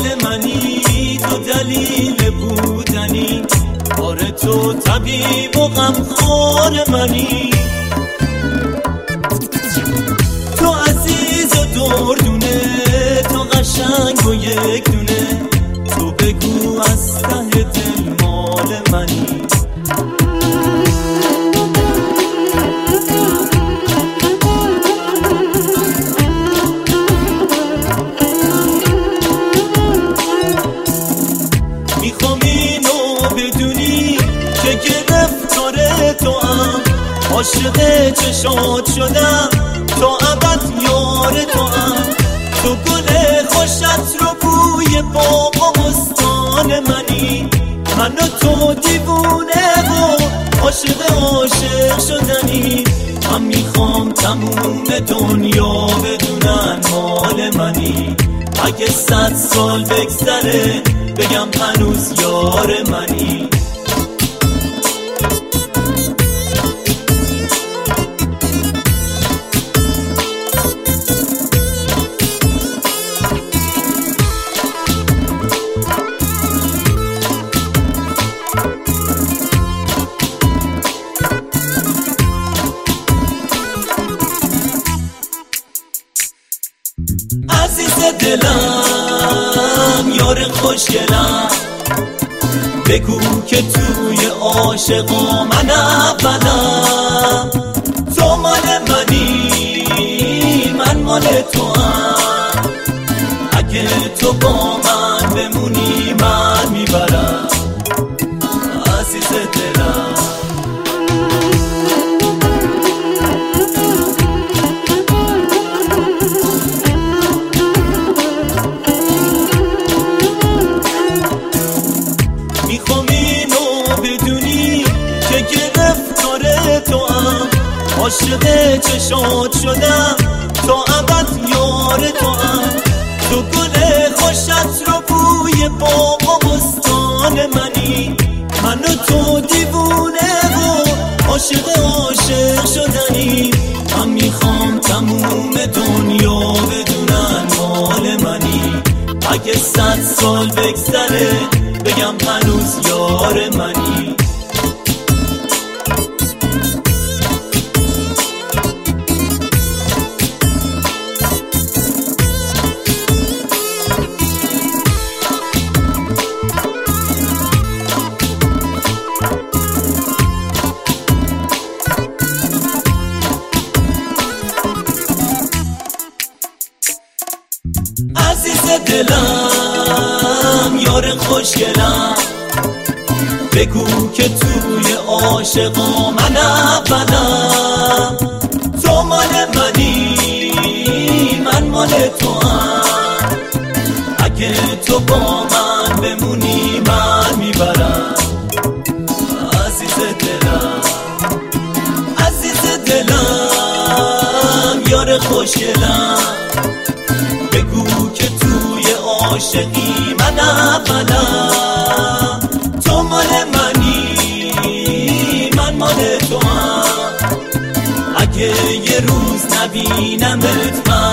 مال منی، تو دلیل بودنی، آره تو طبیب و غمخوار منی. تو عزیز و دردونه، تو قشنگ و یک دونه، تو بگو از ته دل مال منی. میخوام اینو بدونی که گرفتار تو هم، عاشق چشات شدم تا ابد یار تو هم. تو گل خوشت رو بوی باغ و بستان منی، من و تو دیوونه و عاشق شدنی. من میخوام تموم دنیا بدونن مال منی، اگه 100 سال بگذره بگم هنوز یار منی. عزیز دلم، یار خوشگلم، بگو که توی عاشقا من اولم. تو مال منی، من مال تو هم، اگه تو با من بمونی من میبرم. عزیز دلم، میخوام اینو بدونی که گرفتار تو هم، عاشق چشات شدم تا ابد یار تو هم. تو گل خوشت رو بوی باغ و بستان منی، من و تو دیوونه و عاشق شدنی. من میخوام تموم دنیا بدونن مال منی، اگه 100 سال بگذره بگم هنوز یار منی. عزیز دلم، یار خوشگلم، بگو که توی عاشقا من اولم. تو مال منی، من مال تو هم، اگه تو با من بمونی من میبرم. عزیز دلم، عزیز دلم، یار خوشگلم، بگو که توی عاشقی من اولم. تو مال منی، من مال تو هم، اگه یه روز نبینمت من